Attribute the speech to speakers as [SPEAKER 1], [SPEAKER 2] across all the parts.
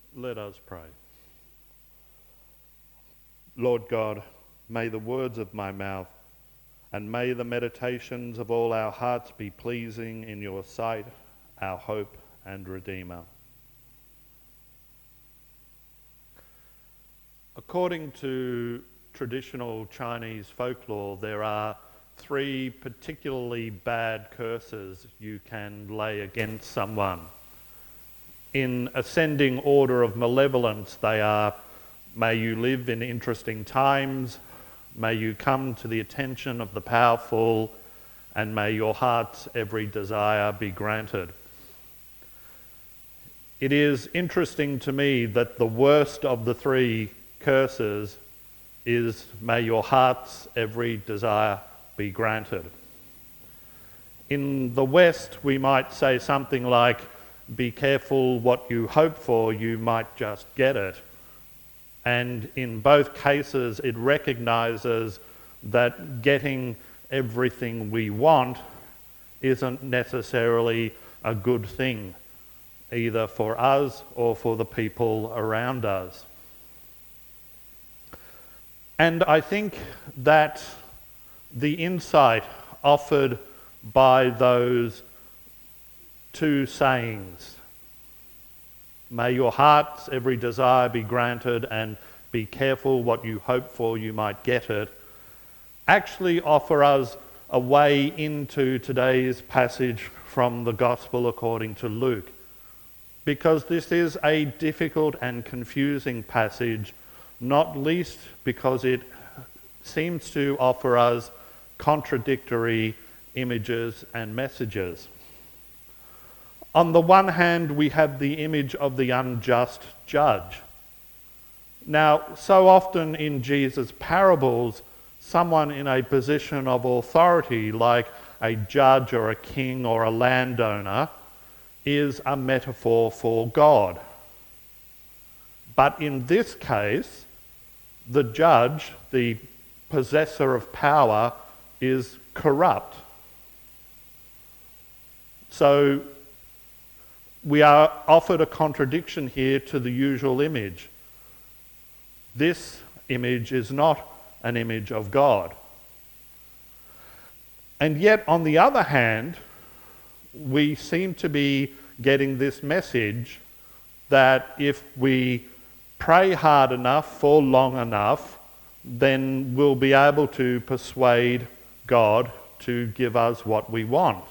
[SPEAKER 1] Let us pray. Lord God, may the words of my mouth and may the meditations of all our hearts be pleasing in your sight, our hope and Redeemer. According to traditional Chinese folklore, there are 3 particularly bad curses you can lay against someone. In ascending order of malevolence, they are: may you live in interesting times, may you come to the attention of the powerful, and may your heart's every desire be granted. It is interesting to me that the worst of the 3 curses is may your heart's every desire be granted. In the West, we might say something like, be careful what you hope for, you might just get it. And in both cases, it recognises that getting everything we want isn't necessarily a good thing, either for us or for the people around us. And I think that the insight offered by those 2 sayings, may your heart's every desire be granted and be careful what you hope for, you might get it, actually offer us a way into today's passage from the Gospel according to Luke. Because this is a difficult and confusing passage, not least because it seems to offer us contradictory images and messages. On the one hand, we have the image of the unjust judge. Now, so often in Jesus' parables, someone in a position of authority, like a judge or a king or a landowner, is a metaphor for God. But in this case, the judge, the possessor of power, is corrupt. So we are offered a contradiction here to the usual image. This image is not an image of God. And yet, on the other hand, we seem to be getting this message that if we pray hard enough for long enough, then we'll be able to persuade God to give us what we want.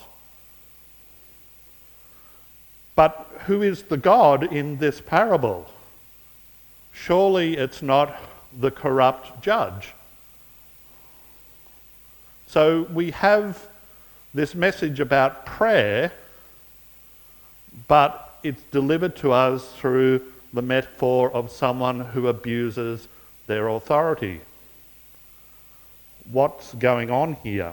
[SPEAKER 1] But who is the God in this parable? Surely it's not the corrupt judge. So we have this message about prayer, but it's delivered to us through the metaphor of someone who abuses their authority. What's going on here?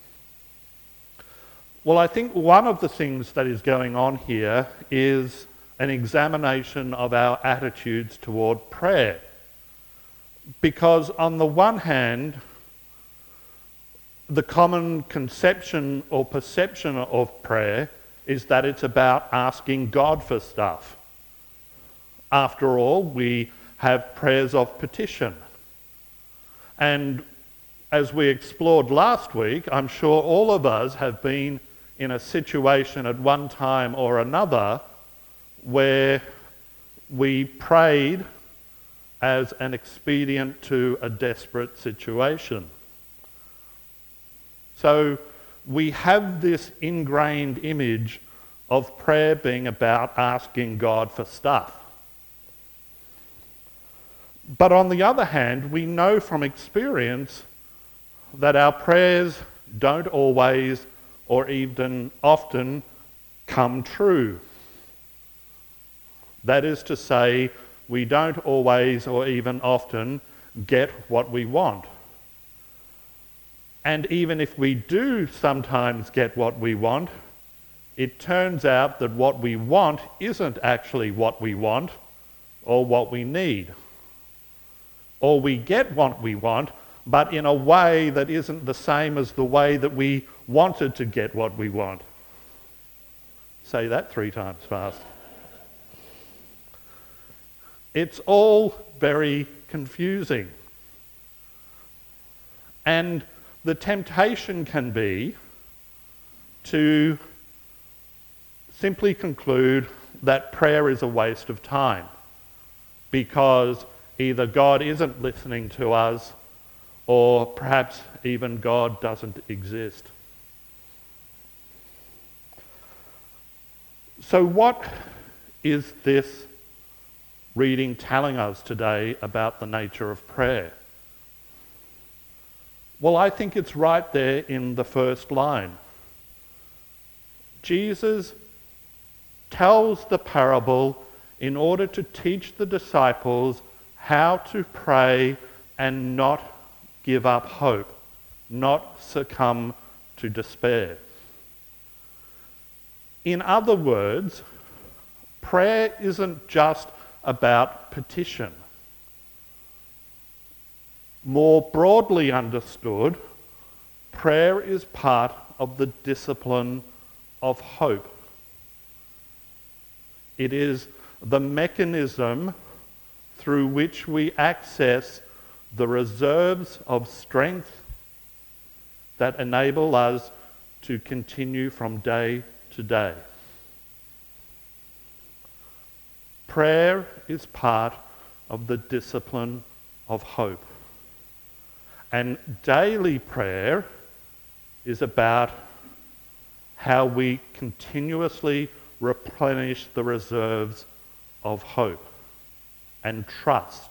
[SPEAKER 1] Well, I think one of the things that is going on here is an examination of our attitudes toward prayer. Because on the one hand, the common conception or perception of prayer is that it's about asking God for stuff. After all, we have prayers of petition. And as we explored last week, I'm sure all of us have been in a situation at one time or another where we prayed as an expedient to a desperate situation. So we have this ingrained image of prayer being about asking God for stuff. But on the other hand, we know from experience that our prayers don't always or even often come true. That is to say, we don't always or even often get what we want. And even if we do sometimes get what we want, it turns out that what we want isn't actually what we want or what we need. Or we get what we want, but in a way that isn't the same as the way that we wanted to get what we want. Say that 3 times fast. It's all very confusing. And the temptation can be to simply conclude that prayer is a waste of time because either God isn't listening to us or perhaps even God doesn't exist. So what is this reading telling us today about the nature of prayer? Well, I think it's right there in the first line. Jesus tells the parable in order to teach the disciples how to pray and not give up hope, not succumb to despair. In other words, prayer isn't just about petition. More broadly understood, prayer is part of the discipline of hope. It is the mechanism through which we access the reserves of strength that enable us to continue from day to day. Prayer is part of the discipline of hope. And daily prayer is about how we continuously replenish the reserves of hope and trust.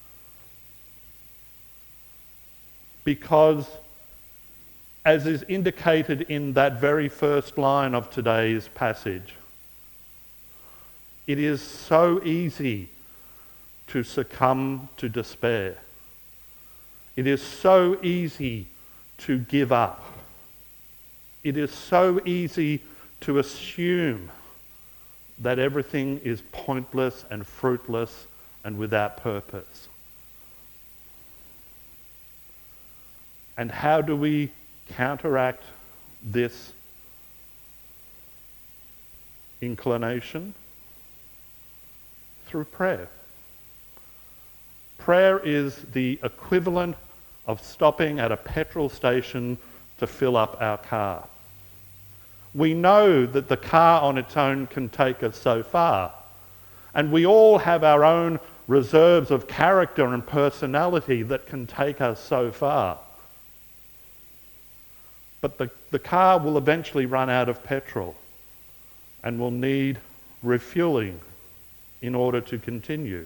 [SPEAKER 1] Because, as is indicated in that very first line of today's passage, it is so easy to succumb to despair. It is so easy to give up. It is so easy to assume that everything is pointless and fruitless and without purpose. And how do we counteract this inclination? Through prayer. Prayer is the equivalent of stopping at a petrol station to fill up our car. We know that the car on its own can take us so far, and we all have our own reserves of character and personality that can take us so far. But the car will eventually run out of petrol and will need refueling in order to continue.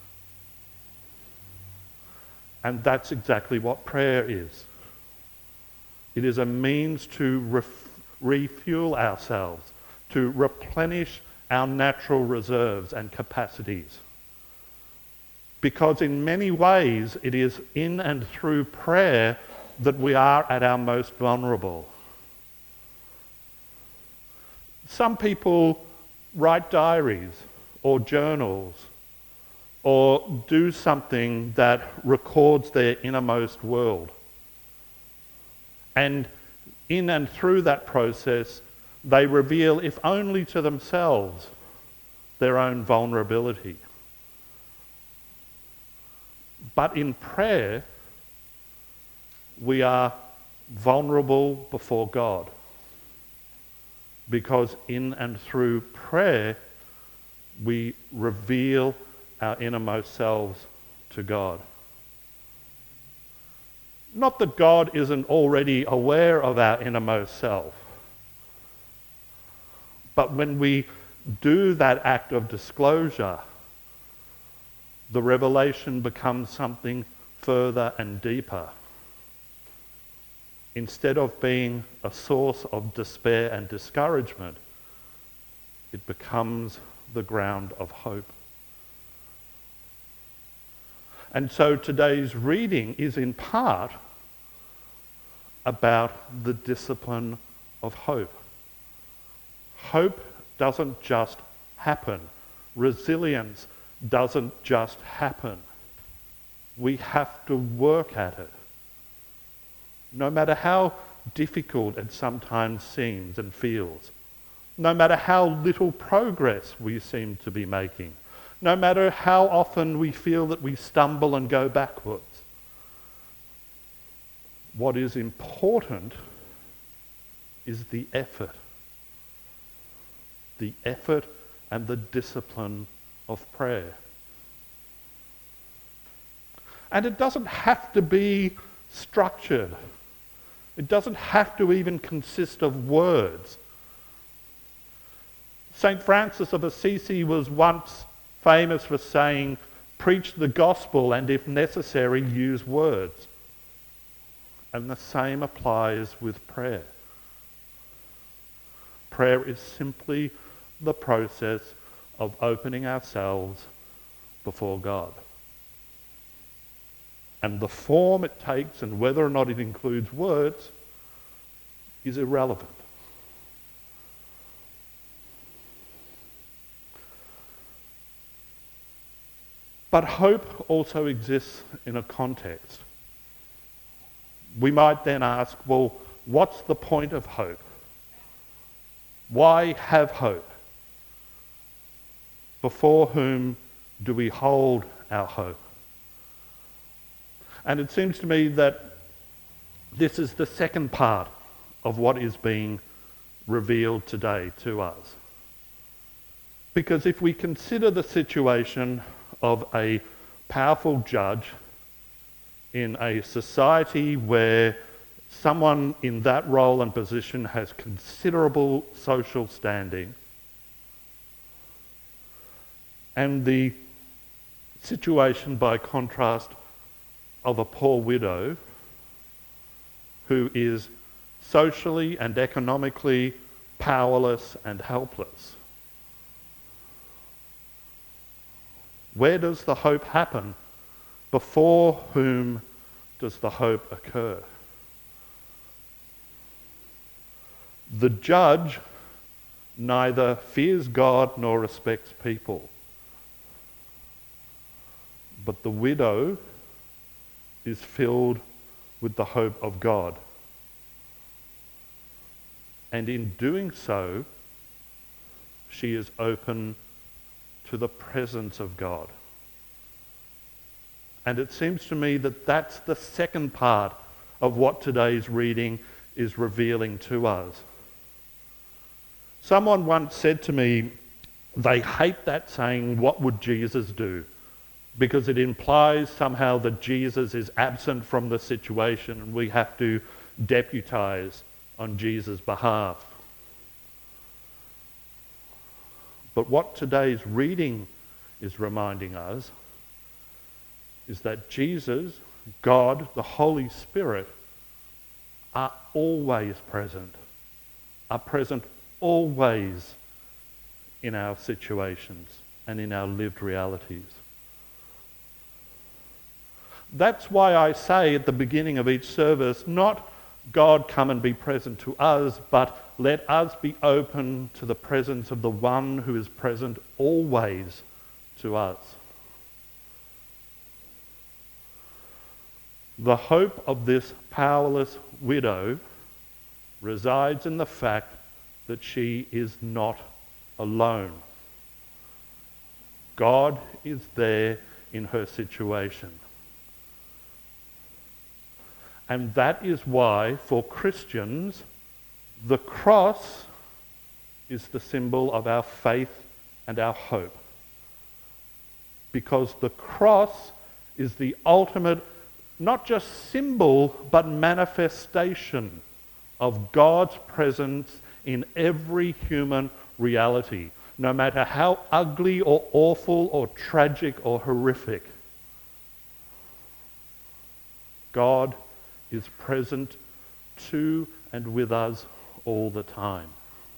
[SPEAKER 1] And that's exactly what prayer is. It is a means to refuel ourselves, to replenish our natural reserves and capacities. Because in many ways, it is in and through prayer that we are at our most vulnerable. Some people write diaries or journals or do something that records their innermost world. And in and through that process, they reveal, if only to themselves, their own vulnerability. But in prayer, we are vulnerable before God. Because in and through prayer, we reveal our innermost selves to God. Not that God isn't already aware of our innermost self, but when we do that act of disclosure, the revelation becomes something further and deeper. Instead of being a source of despair and discouragement, it becomes the ground of hope. And so today's reading is in part about the discipline of hope. Hope doesn't just happen. Resilience doesn't just happen. We have to work at it. No matter how difficult it sometimes seems and feels, no matter how little progress we seem to be making, no matter how often we feel that we stumble and go backwards. What is important is the effort and the discipline of prayer. And it doesn't have to be structured. It doesn't have to even consist of words. St. Francis of Assisi was once famous for saying, "Preach the gospel and if necessary, use words." And the same applies with prayer. Prayer is simply the process of opening ourselves before God. And the form it takes and whether or not it includes words is irrelevant. But hope also exists in a context. We might then ask, well, what's the point of hope? Why have hope? Before whom do we hold our hope? And it seems to me that this is the second part of what is being revealed today to us. Because if we consider the situation of a powerful judge in a society where someone in that role and position has considerable social standing, and the situation by contrast of a poor widow who is socially and economically powerless and helpless. Where does the hope happen? Before whom does the hope occur? The judge neither fears God nor respects people. But the widow is filled with the hope of God. And in doing so, she is open to the presence of God. And it seems to me that that's the second part of what today's reading is revealing to us. Someone once said to me, they hate that saying, "What would Jesus do?" because it implies somehow that Jesus is absent from the situation and we have to deputize on Jesus' behalf. But what today's reading is reminding us is that Jesus, God, the Holy Spirit, are always present, are present always in our situations and in our lived realities. That's why I say at the beginning of each service, not God come and be present to us, but let us be open to the presence of the one who is present always to us. The hope of this powerless widow resides in the fact that she is not alone. God is there in her situation. And that is why, for Christians, the cross is the symbol of our faith and our hope. Because the cross is the ultimate, not just symbol, but manifestation of God's presence in every human reality, no matter how ugly or awful or tragic or horrific. God is present to and with us all the time.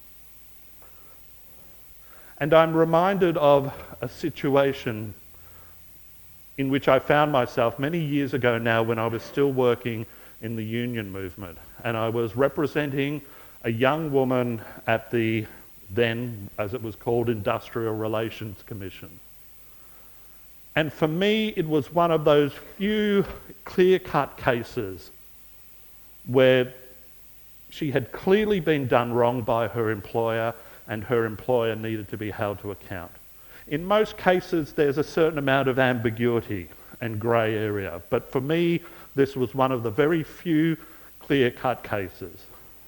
[SPEAKER 1] And I'm reminded of a situation in which I found myself many years ago now when I was still working in the union movement. And I was representing a young woman at the then, as it was called, Industrial Relations Commission. And for me, it was one of those few clear-cut cases where she had clearly been done wrong by her employer and her employer needed to be held to account. In most cases, there's a certain amount of ambiguity and grey area, but for me, this was one of the very few clear-cut cases.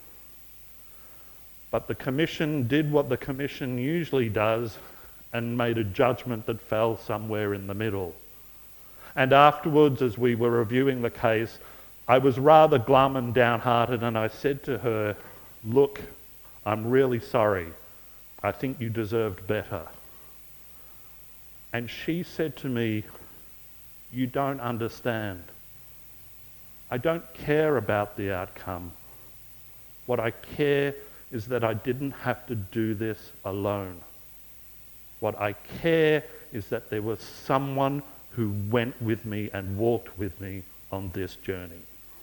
[SPEAKER 1] But the Commission did what the Commission usually does and made a judgment that fell somewhere in the middle. And afterwards, as we were reviewing the case, I was rather glum and downhearted, and I said to her, "Look, I'm really sorry. I think you deserved better." And she said to me, "You don't understand. I don't care about the outcome. What I care is that I didn't have to do this alone. What I care is that there was someone who went with me and walked with me on this journey."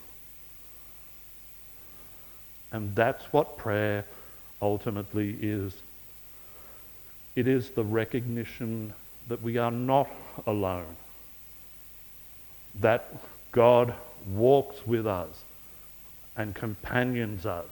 [SPEAKER 1] And that's what prayer ultimately is. It is the recognition that we are not alone, that God walks with us and companions us,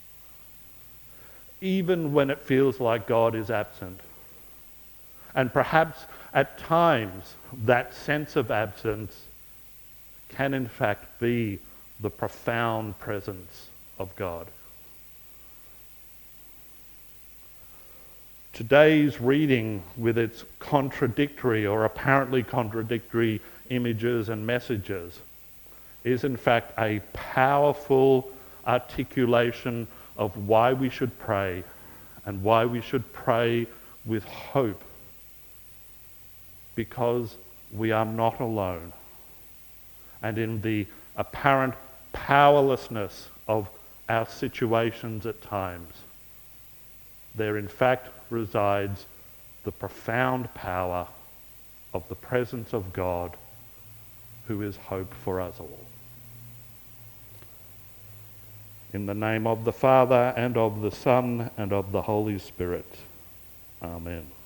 [SPEAKER 1] even when it feels like God is absent. And perhaps at times that sense of absence can in fact be the profound presence of God. Today's reading, with its contradictory or apparently contradictory images and messages, is in fact a powerful articulation of why we should pray and why we should pray with hope, because we are not alone. And in the apparent powerlessness of our situations at times, there in fact resides the profound power of the presence of God, who is hope for us all. In the name of the Father, and of the Son, and of the Holy Spirit. Amen.